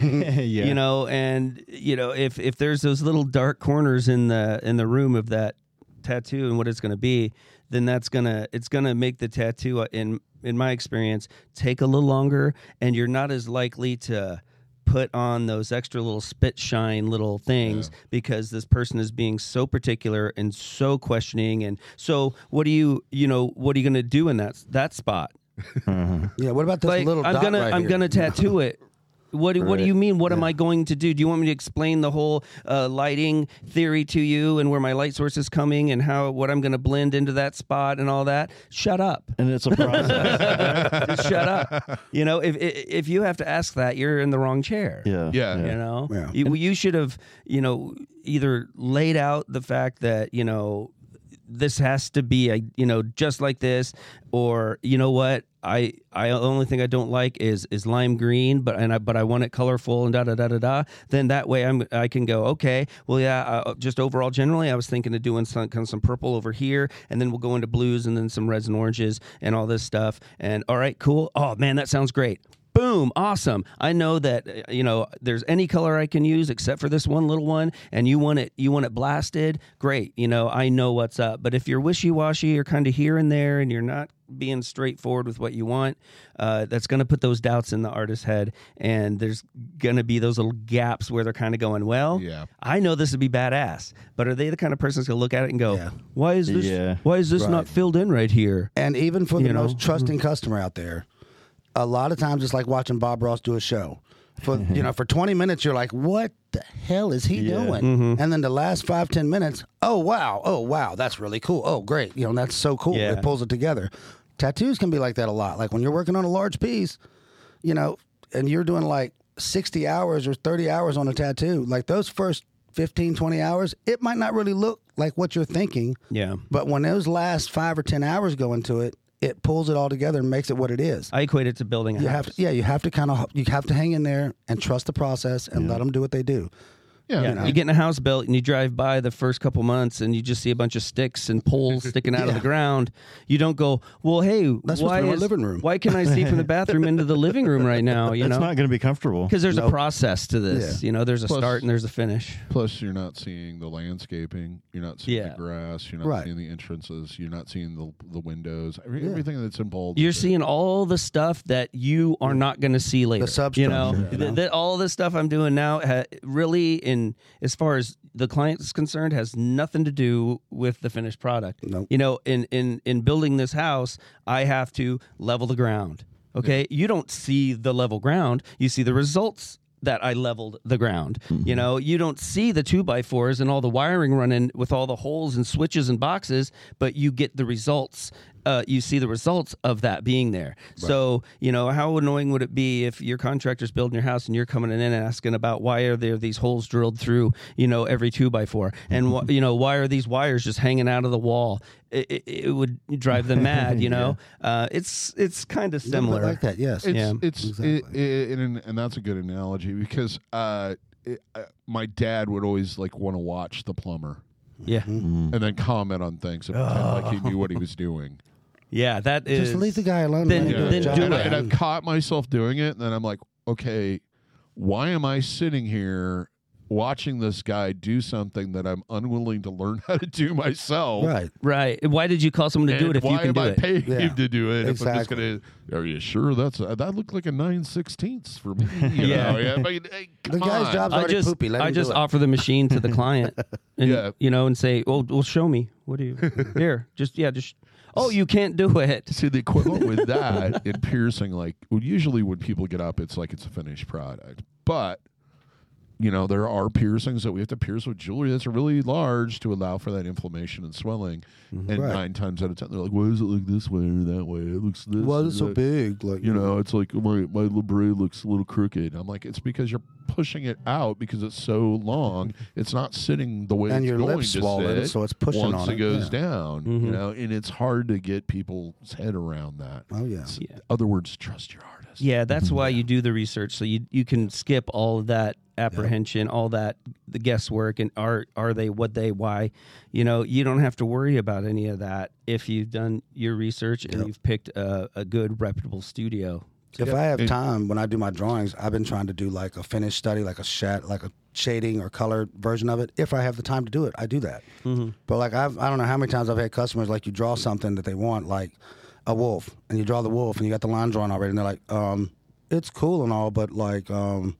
And if there's those little dark corners in the room of that tattoo and what it's going to be, then it's gonna make the tattoo, in my experience, take a little longer, and you're not as likely to put on those extra little spit shine little things because this person is being so particular and so questioning. And so what are you going to do in that spot? Yeah. What about this little dot I'm gonna tattoo it. What do you mean? What am I going to do? Do you want me to explain the whole lighting theory to you and where my light source is coming and what I'm going to blend into that spot and all that? Shut up. And it's a process. Just shut up. If you have to ask that, you're in the wrong chair. Yeah. You should have either laid out the fact that this has to be just like this, or what I only thing I don't like is lime green, but I want it colorful and da. Then that way I can go, okay, well just overall generally I was thinking of doing some purple over here, and then we'll go into blues and then some reds and oranges and all this stuff. And all right, cool. Oh man, that sounds great. Boom, awesome. I know that there's any color I can use except for this one little one, and you want it blasted, great. I know what's up. But if you're wishy-washy, you're kind of here and there, and you're not being straightforward with what you want, that's going to put those doubts in the artist's head, and there's going to be those little gaps where they're kind of going, I know this would be badass, but are they the kind of person that's going to look at it and go, why is this not filled in right here? And even for the most trusting customer out there, a lot of times it's like watching Bob Ross do a show. For 20 minutes you're like, what the hell is he doing? Mm-hmm. And then the last 5-10 minutes, oh wow, that's really cool. Oh great, that's so cool. Yeah. It pulls it together. Tattoos can be like that a lot. Like when you're working on a large piece, and you're doing like 60 hours or 30 hours on a tattoo, like those first 15, 20 hours, it might not really look like what you're thinking. Yeah. But when those last 5 or 10 hours go into it, it pulls it all together and makes it what it is. I equate it to building a house. You have to hang in there and trust the process and let them do what they do. Yeah, you get in a house built and you drive by the first couple months and you just see a bunch of sticks and poles sticking out of the ground. You don't go, well, hey, living room. Why can I see from the bathroom into the living room right now? It's not going to be comfortable because there's a process to this. Yeah. There's a start and there's a finish. Plus, you're not seeing the landscaping. You're not seeing the grass. You're not seeing the entrances. You're not seeing the windows. Everything that's involved. You're seeing all the stuff that you are not going to see later. The substructure. All the stuff I'm doing now really as far as the client is concerned, has nothing to do with the finished product. Nope. In building this house, I have to level the ground. Okay, you don't see the level ground; you see the results that I leveled the ground. Mm-hmm. You don't see the 2x4s and all the wiring running with all the holes and switches and boxes, but you get the results. You see the results of that being there. Right. So, how annoying would it be if your contractor's building your house and you're coming in and asking about why are there these holes drilled through, every 2x4? And, why are these wires just hanging out of the wall? It would drive them mad, It's kind of similar. Like that, yes. And that's a good analogy because my dad would always want to watch The Plumber. Yeah. And then comment on things and pretend like he knew what he was doing. Yeah, that is. Just leave the guy alone. Then do it. And I've caught myself doing it, and then I'm like, okay, why am I sitting here watching this guy do something that I'm unwilling to learn how to do myself. Right. Right. Why did you call someone to do And it if you why can am do I it? paying Yeah. him to do it? If I'm just Exactly. gonna, are you sure that looked like a 9/16 for me? You Yeah. know? I mean, hey, The come guy's on. job's I already just poopy. Let him do it. offer the machine to the client, and Yeah. and say, well, show me. What do you here? Just. Oh, you can't do it. See, the equivalent with that in piercing, like usually when people get up, it's like it's a finished product. But there are piercings that we have to pierce with jewelry that's really large to allow for that inflammation and swelling. And Right. 9 times out of 10, they're like, "Why does it look this way or that way? It looks this." Why or is it so that." big? Like It's like my labret looks a little crooked. I'm like, it's because you're pushing it out because it's so long. It's not sitting the way And it's your going lips to swollen, sit so it's pushing once on it it, goes yeah. down. And it's hard to get people's head around that. Oh yeah. Other words, trust your artist. Yeah, that's why you do the research, so you can skip all of that apprehension, all that the guesswork, and are they, what they, why. You don't have to worry about any of that if you've done your research and you've picked a good reputable studio. If I have time when I do my drawings, I've been trying to do like a finished study, like a shading or color version of it. If I have the time to do it, I do that. But like I don't know how many times I've had customers like you draw something that they want, like a wolf, and you draw the wolf and you got the line drawn already, and they're like, it's cool and all, but like,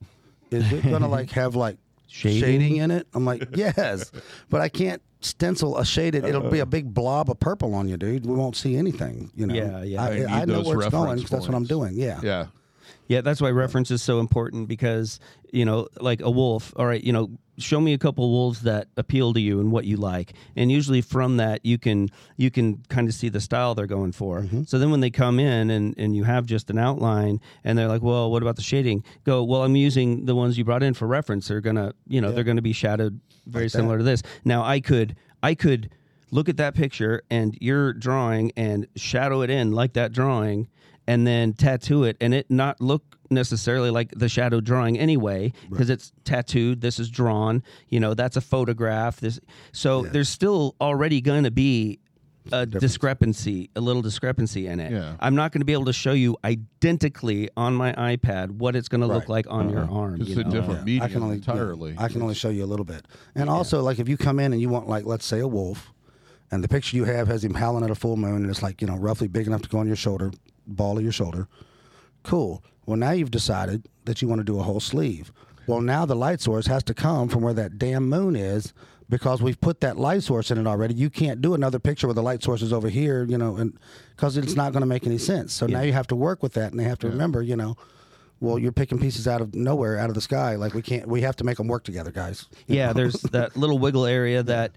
is it gonna like have like shading in it? I'm like, yes, but I can't stencil a shaded. It'll be a big blob of purple on you, dude. We won't see anything. Yeah. You I need know those where it's going reference 'cause that's what I'm points. doing. Yeah. Yeah. Yeah, that's why reference is so important because, like a wolf, all right, show me a couple of wolves that appeal to you and what you like. And usually from that, you can kind of see the style they're going for. So then when they come in and you have just an outline and they're like, well, what about the shading? Go, well, I'm using the ones you brought in for reference. They're going to, they're going to be shadowed very similar to this. Now, I could look at that picture and your drawing and shadow it in like that drawing and then tattoo it and it not look necessarily like the shadow drawing anyway because it's tattooed. This is drawn. That's a photograph. There's still already going to be a little discrepancy in it. Yeah. I'm not going to be able to show you identically on my iPad what it's going to look like on your arm. It's a different medium I can only entirely. I can only show you a little bit. And also, like if you come in and you want, like, let's say a wolf, and the picture you have has him howling at a full moon, and it's like roughly big enough to go on your shoulder, ball of your shoulder. Cool. Well, now you've decided that you want to do a whole sleeve. Well, now the light source has to come from where that damn moon is because we've put that light source in it already. You can't do another picture where the light source is over here, and because it's not going to make any sense. So now you have to work with that, and they have to remember, well, you're picking pieces out of nowhere, out of the sky. Like we have to make them work together, guys. Yeah, there's that little wiggle area that,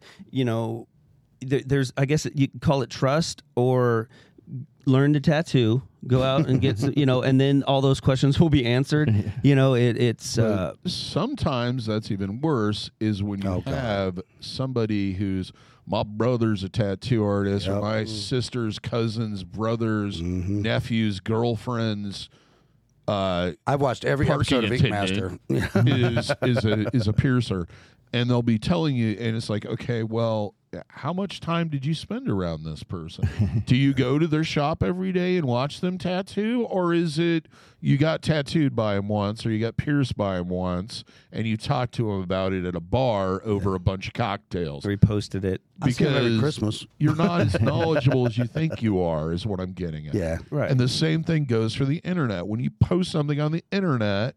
there's, I guess you could call it trust or learn to tattoo, go out and get, and then all those questions will be answered. It's sometimes that's even worse is when you have somebody who's my brother's a tattoo artist or my sister's cousin's brother's nephew's girlfriend's I've watched every episode of Ink Master. is a piercer, and they'll be telling you, and it's like, okay, well, how much time did you spend around this person? Do you go to their shop every day and watch them tattoo, or is it you got tattooed by him once or you got pierced by him once and you talked to him about it at a bar over a bunch of cocktails? reposted it. I see them every Because Christmas. you're not as knowledgeable as you think you are, is what I'm getting at. Yeah. Right. And the same thing goes for the internet. When you post something on the internet,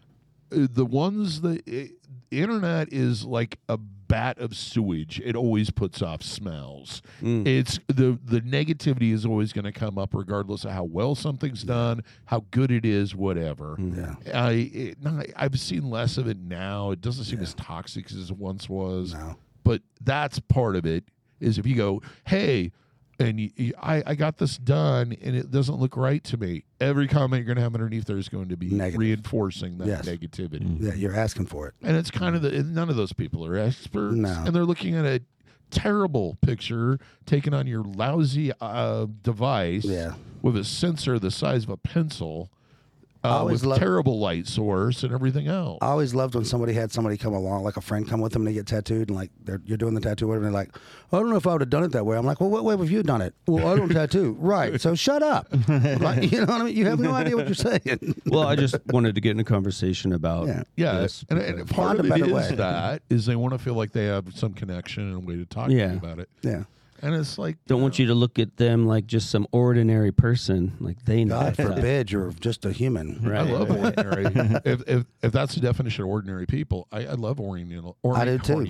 the internet is like a bat of sewage. It always puts off smells. It's the negativity is always going to come up regardless of how well something's done, how good it is, whatever. I've seen less of it now. It doesn't seem as toxic as it once was. No. But that's part of it, is if you go, hey, and I got this done and it doesn't look right to me, every comment you're going to have underneath there is going to be Negative. reinforcing that Yes. negativity. Yeah, you're asking for it. And it's kind of none of those people are experts. No. And they're looking at a terrible picture taken on your lousy device Yeah. with a sensor the size of a pencil. always with love- terrible light source and everything else. I always loved when somebody had somebody come along, like a friend come with them, and they get tattooed, and like you're doing the tattoo, and they're like, I don't know if I would have done it that way. I'm like, well, what way have you done it? Well, I don't tattoo. Right. So shut up. Like, you know what I mean? You have no idea what you're saying. Well, I just wanted to get in a conversation about Yeah, this. and part Find of a it better is way. that is they want to feel like they have some connection and a way to talk to you about it. Yeah. And it's like Don't want you to look at them like just some ordinary person. Like they know. God stuff. forbid you're just a human. Right. I love ordinary. if that's the definition of ordinary people, I love Oriental. I do too.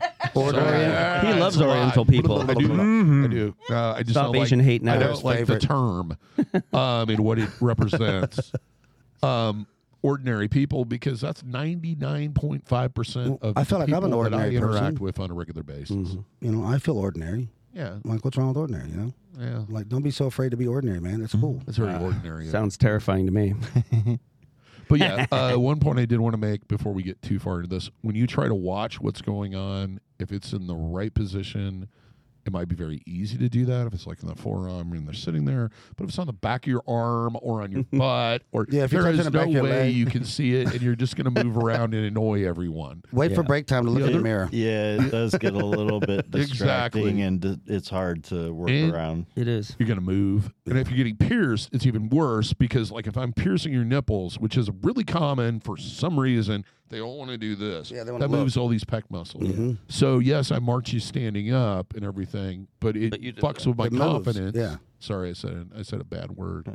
He loves Oriental people. I do. I do. I just Stop don't Asian like, hate now. I don't His like favorite. the term and what it represents. Ordinary people, because that's 99.5% of I feel like the I'm an people that I ordinary interact person. with on a regular basis. You know, I feel ordinary. Yeah, I'm like, what's wrong with ordinary? You know, yeah. like, don't be so afraid to be ordinary, man. It's cool. It's very ordinary. Sounds terrifying to me. But yeah, one point I did want to make before we get too far into this: when you try to watch what's going on, if it's in the right position, it might be very easy to do that. If it's like in the forearm and they're sitting there, but if it's on the back of your arm or on your butt, or Yeah, if you're there touching is the back no of your way leg. you can see it, and you're just going to move around and annoy everyone. Wait for break time to look in the mirror. Yeah, it does get a little bit distracting, Exactly. and it's hard to work And- around. It is. You're going to move. And if you're getting pierced, it's even worse because, like, if I'm piercing your nipples, which is really common for some reason, they all want to do this. Yeah, they wanna that look. moves all these pec muscles. So, yes, I march you standing up and everything, but it you did fucks that. with my It moves, confidence. yeah. Sorry, I said a bad word.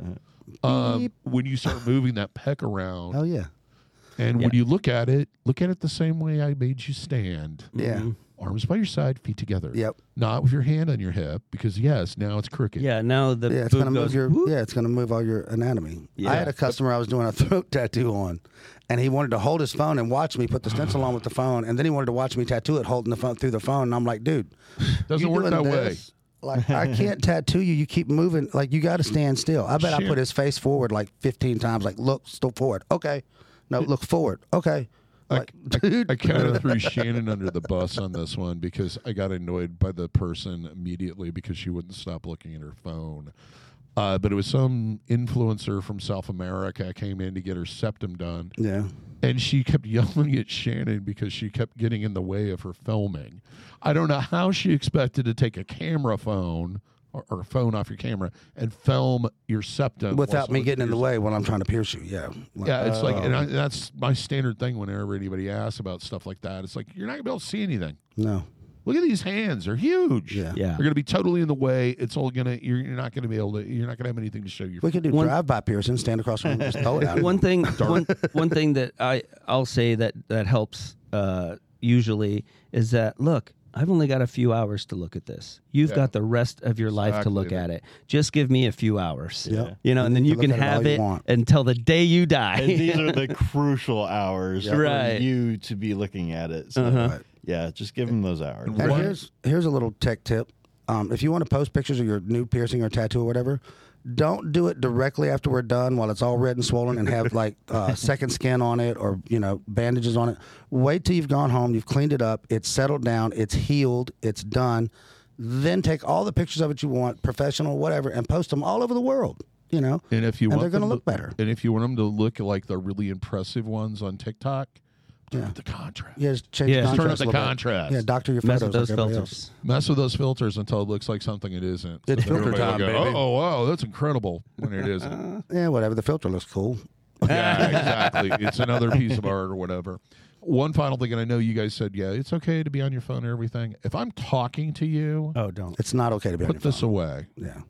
When you start moving that pec around, Oh yeah. and when you look at it the same way I made you stand. Yeah. Arms by your side, feet together. Yep. Not with your hand on your hip, because yes, now it's crooked. Yeah. Now the Yeah, it's boob gonna move goes, your whoop. it's gonna move all your anatomy. Yeah. I had a customer I was doing a throat tattoo on, and he wanted to hold his phone and watch me put the stencil on with the phone, and then he wanted to watch me tattoo it holding the phone through the phone. And I'm like, dude, Doesn't you work doing that way. this? Like, I can't tattoo you. You keep moving. Like, you got to stand still. I bet I Shit. put his face forward like 15 times. Like, look, still forward. Okay. No, look forward. Okay. Like, dude. I kind of threw Shannon under the bus on this one because I got annoyed by the person immediately because she wouldn't stop looking at her phone. But it was some influencer from South America came in to get her septum done. Yeah. And she kept yelling at Shannon because she kept getting in the way of her filming. I don't know how she expected to take a camera phone or phone off your camera and film your septum Without while me someone's getting in the piercing. way when I'm trying to pierce you. Yeah. Like, Yeah, it's like, and that's my standard thing whenever anybody asks about stuff like that. It's like, you're not going to be able to see anything. no. Look at these hands; they're huge. Yeah. Yeah. they're going to be totally in the way. It's all gonna. You're not going to be able to. You're not going to have anything to show you. We could do One- drive-by piercing, stand across from him, just throw it out. one thing that I'll say that helps usually is that look, I've only got a few hours to look at this. You've got the rest of your life to look Exactly. at it. Just give me a few hours. Yep. You know, and then you can can look at it all have you it want. until the day you die. And these are the crucial hours for Right. you to be looking at it. So, Right. yeah, just give them those hours. And here's a little tech tip. If you want to post pictures of your new piercing or tattoo or whatever, don't do it directly after we're done while it's all red and swollen and have like second skin on it or bandages on it. Wait till you've gone home, you've cleaned it up, it's settled down, it's healed, it's done. Then take all the pictures of it you want, professional, whatever, and post them all over the world. And if you and want they're going to them look better. and if you want them to look like the really impressive ones on TikTok, turn up the contrast. Yeah, just change Yeah. the Just turn up contrast the a little bit. contrast. Yeah, doctor your Mess photos with those like everybody filters. else. Mess with those filters until it looks like something it isn't. It's So that filter everybody will time, go, baby. Oh, wow, that's incredible when it isn't. Yeah, whatever. The filter looks cool. Yeah, exactly. It's another piece of art or whatever. One final thing, and I know you guys said, yeah, it's okay to be on your phone and everything. If I'm talking to you, Oh, don't. It's not okay to be on put your this phone. away. Yeah.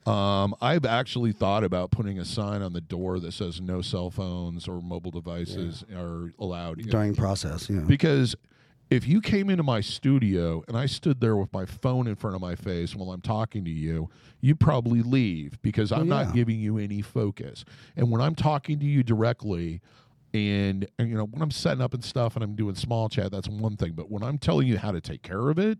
I've actually thought about putting a sign on the door that says no cell phones or mobile devices are allowed. During process, Because if you came into my studio and I stood there with my phone in front of my face while I'm talking to you, you'd probably leave because I'm not giving you any focus. And when I'm talking to you directly, and when I'm setting up and stuff and I'm doing small chat, that's one thing. But when I'm telling you how to take care of it,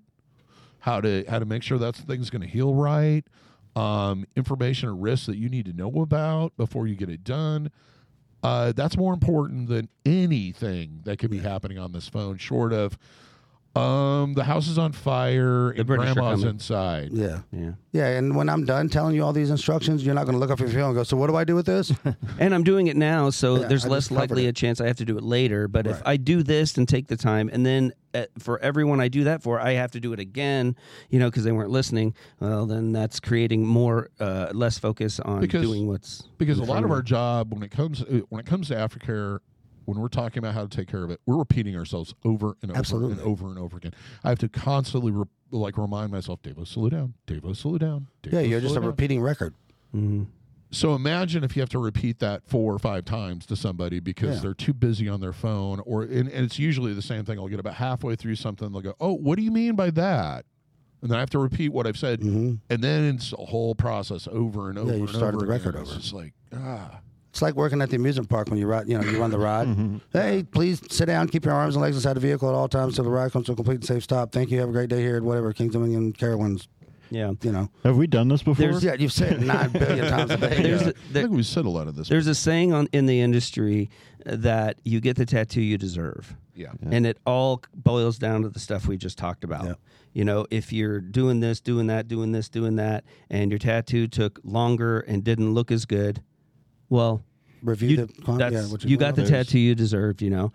how to make sure that thing's going to heal right, information or risks that you need to know about before you get it done, that's more important than anything that could be happening on this phone, short of The house is on fire and British are grandma's coming. inside. Yeah. Yeah. Yeah, and when I'm done telling you all these instructions, you're not going to look up your phone and go, so what do I do with this? And I'm doing it now, so Yeah, there's I less just covered likely it. a chance I have to do it later. But if Right. I do this and take the time, and then for everyone I do that for, I have to do it again, because they weren't listening. Well, then that's creating more less focus on doing what's Because a in lot front of me. our job when it comes to aftercare, when we're talking about how to take care of it, we're repeating ourselves over and over Absolutely. and over and over again. I have to constantly remind myself, Davo, slow down. Davo, slow down. Davo, Yeah, you're just slow a down. repeating record. Mhm. So imagine if you have to repeat that 4 or 5 times to somebody because Yeah. they're too busy on their phone, and it's usually the same thing. I'll get about halfway through something, they'll go, "Oh, what do you mean by that?" And then I have to repeat what I've said, and then it's a whole process over and over. you and started over the record again. It's over. just like It's like working at the amusement park when you ride, you run the ride. Hey, please sit down, keep your arms and legs inside the vehicle at all times till the ride comes to a complete and safe stop. Thank you. Have a great day here at whatever Kings Dominion Carowinds. Yeah. Have we done this before? Yeah, you've said it 9 billion times a day. There's Yeah. I think we said a lot of this. There's a saying in the industry that you get the tattoo you deserve. Yeah. And it all boils down to the stuff we just talked about. Yeah. If you're doing this, doing that, doing this, doing that, and your tattoo took longer and didn't look as good, well, Review you, the con- that's, yeah, what you got the There's- tattoo you deserved, Now,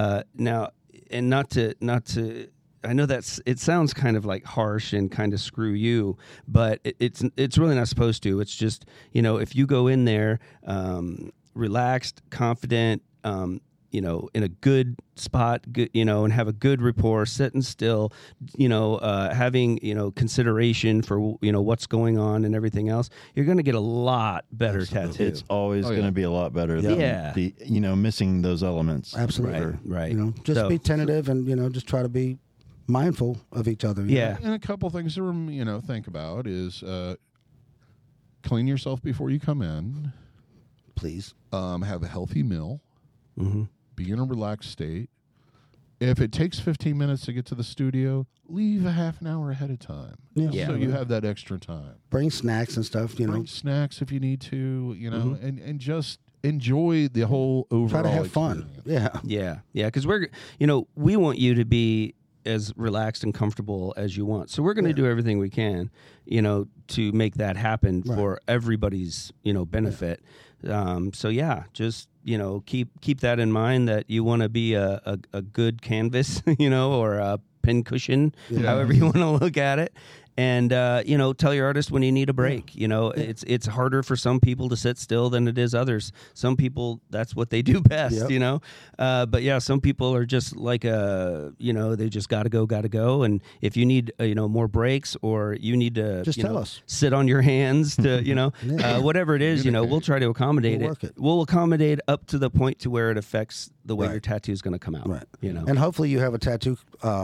and not to. I know it sounds kind of like harsh and kind of screw you, but it's really not supposed to. It's just if you go in there relaxed, confident, in a good spot, good, and have a good rapport, sitting still, having consideration for what's going on and everything else, you're going to get a lot better tattoo. It's always going to be a lot better than Yeah. the missing those elements. Absolutely. Right. Just So- be tentative and, just try to be mindful of each other. Yeah. And a couple things to think about is clean yourself before you come in. Please. Have a healthy meal. Mm-hmm. Be in a relaxed state. If it takes 15 minutes to get to the studio, leave a half an hour ahead of time. Yeah. So you have that extra time. Bring snacks and stuff, Bring snacks if you need to, and just enjoy the whole overall Try to have fun. experience. Yeah. Yeah, because we want you to be as relaxed and comfortable as you want. So we're going to do everything we can, to make that happen for everybody's, benefit. So yeah, just keep that in mind that you want to be a good canvas, or a pin cushion, however you want to look at it. And tell your artist when you need a break. It's harder for some people to sit still than it is others. Some people, that's what they do best. Yep. But yeah, some people are just like they just gotta go. And if you need more breaks, or you need to Just tell us. sit on your hands to whatever it is, we'll try to accommodate We'll work it. We'll accommodate up to the point to where it affects the way your tattoo is going to come out. Right. And And hopefully you have a tattoo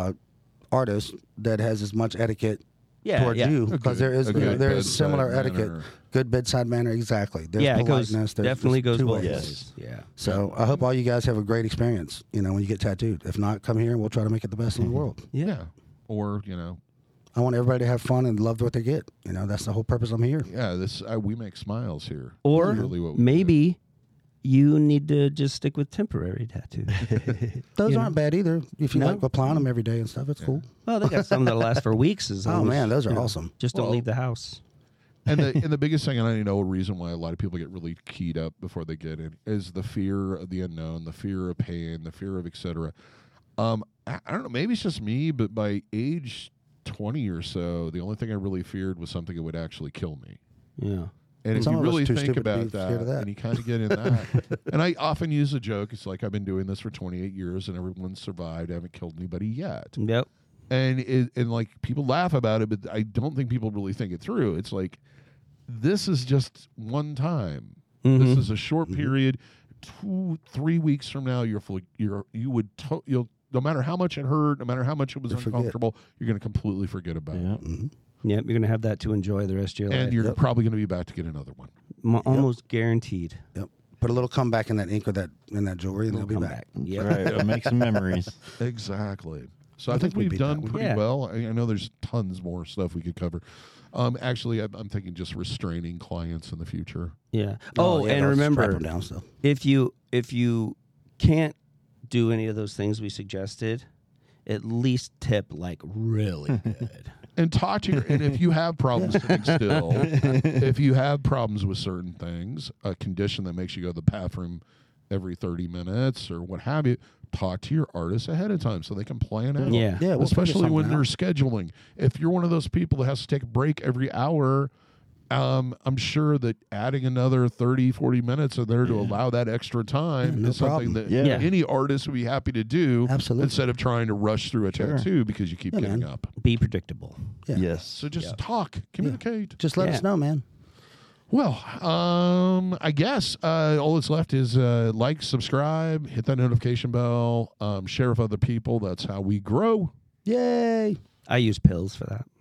artist that has as much etiquette towards you, because there is a good there is similar bedside etiquette. manner. Good bedside manner, exactly. There's it goes politeness. There's definitely goes two both ways. ways. Yeah. So I hope all you guys have a great experience, when you get tattooed. If not, come here and we'll try to make it the best in the world. Yeah. Or, I want everybody to have fun and love what they get. That's the whole purpose I'm here. we make smiles here. Or That's really what we maybe you need to just stick with temporary tattoos. Those aren't bad either. If you No? like applying them every day and stuff, it's cool. Well, they got some that'll last for weeks. Oh, man, those are awesome. Just don't Well, leave the house. And the biggest thing, and I know a reason why a lot of people get really keyed up before they get in, is the fear of the unknown, the fear of pain, the fear of et cetera. I don't know, maybe it's just me, but by age 20 or so, the only thing I really feared was something that would actually kill me. Yeah. And if Some you of us really too think stupid to be about scared of that. and you kind of get in that, and I often use a joke, it's like I've been doing this for 28 years and everyone's survived, I haven't killed anybody yet. Yep. And like people laugh about it, but I don't think people really think it through. It's like, this is just one time. This is a short period. 2-3 weeks from now, you'll no matter how much it hurt, no matter how much it was uncomfortable, you're going to completely forget about it. Yep. You're gonna have that to enjoy the rest of your And life. you're probably going to be back to get another one. Almost guaranteed. Yep. Put a little comeback in that ink or in that jewelry, and they'll be Come back. Yep. Right. It'll make some memories. Exactly. So I think think we we've beat done that one. pretty Yeah. well. I know there's tons more stuff we could cover. Actually, I'm thinking just restraining clients in the future. Yeah. Yeah, And they'll strap remember, them down still. if you can't do any of those things we suggested, at least tip like really good. And talk to your, and if you have problems sitting still, if you have problems with certain things, a condition that makes you go to the bathroom every 30 minutes or what have you, talk to your artist ahead of time so they can plan out. Yeah. Yeah, we'll figure especially when something they're out. scheduling. If you're one of those people that has to take a break every hour, I'm sure that adding another 30, 40 minutes in there to allow that extra time no is something problem. that Yeah. any artist would be happy to do Absolutely. instead of trying to rush through a tattoo because you keep getting man. up. Be predictable. Yeah. Yes. So just talk, communicate. Just let Yeah. us know, man. Well, I guess all that's left is like, subscribe, hit that notification bell, share with other people. That's how we grow. Yay! I use pills for that.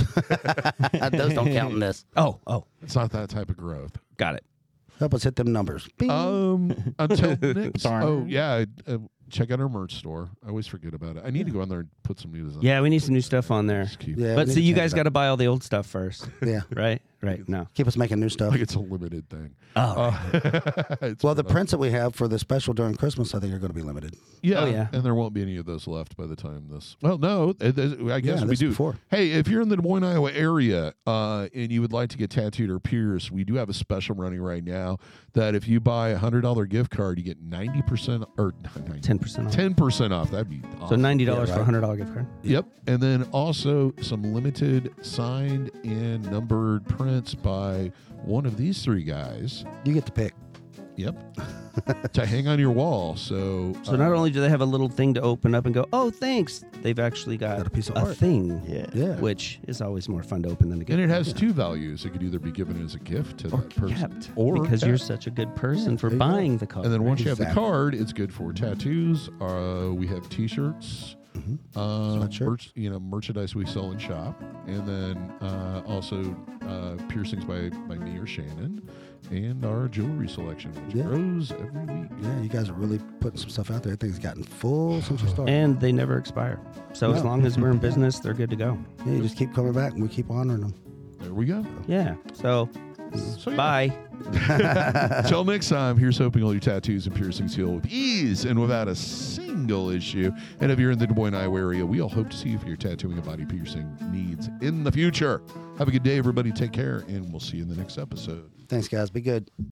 Those don't count in this. Oh, It's not that type of growth. got it. Help us hit them numbers. Bing. Until next. Oh yeah, check out our merch store. I always forget about it. I need to go on there and put some news on. Yeah, we need some new stuff on there. Just keep, Yeah, But we see, need you to guys change got to buy all the old stuff first, that. Yeah. right? Right. No. Keep us making new stuff. like it's a limited thing. Oh, It's Well, the one of- prints that we have for the special during Christmas, I think are going to be limited. yeah, Oh, yeah. and there won't be any of those left by the time this. Well, no, I guess we this do. before. Hey, if you're in the Des Moines, Iowa area, and you would like to get tattooed or pierced, we do have a special running right now. That if you buy a $100 gift card, you get 90% or 10% off. 10% off. That'd be awesome. So $90 Yeah, for a right. $100 gift card. Yep. And then also some limited signed and numbered prints by one of these three guys. You get to pick. Yep. To hang on your wall. So, So not only do they have a little thing to open up and go, oh, thanks, they've actually got Got a piece of art. thing, Yeah. Yeah. which is always more fun to open than to get. and it has two values. It could either be given as a gift to that person kept, or because you're kept. such a good person for there you go. buying the card. And then once you have the Exactly. card, it's good for tattoos. We have T-shirts, Sweatshirt. merchandise we sell in shop, and then also piercings by me or Shannon, and our jewelry selection, which Yeah. grows every week. Yeah, you guys are really putting some stuff out there. I think it's gotten full since you started. And they never expire. So as No. long as we're in business, they're good to go. Yeah, you just keep coming back and we keep honoring them. There we go. Yeah. So, So, yeah. bye. Till next time, here's hoping all your tattoos and piercings heal with ease and without a single issue. And if you're in the Des Moines, Iowa area, we all hope to see you for your tattooing and body piercing needs in the future. Have a good day, everybody. Take care, and we'll see you in the next episode. Thanks, guys. Be good.